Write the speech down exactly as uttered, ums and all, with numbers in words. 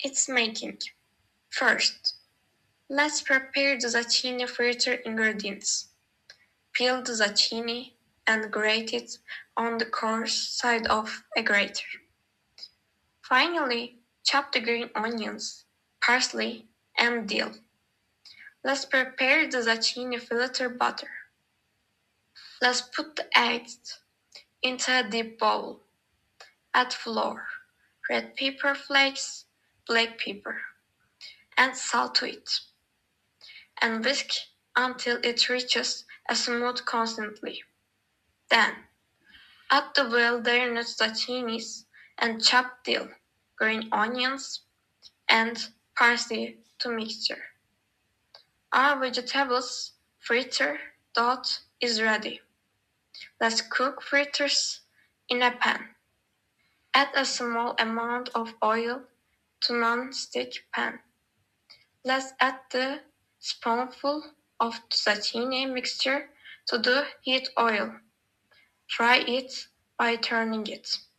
Its making. First, let's prepare the zucchini fritter ingredients. Peel the zucchini and grate it on the coarse side of a grater. Finally, chop the green onions, parsley, and dill. Let's prepare the zucchini filter butter. Let's put the eggs into a deep bowl. Add flour, red pepper flakes, black pepper, and salt to it. And whisk until it reaches a smooth consistency. Then, add the well-drained zucchinis and chopped dill, green onions, and parsley to mixture. Our vegetables fritter dough is ready. Let's cook fritters in a pan. Add a small amount of oil to non-stick pan. Let's add the spoonful of zucchini mixture to the heat oil. Fry it by turning it.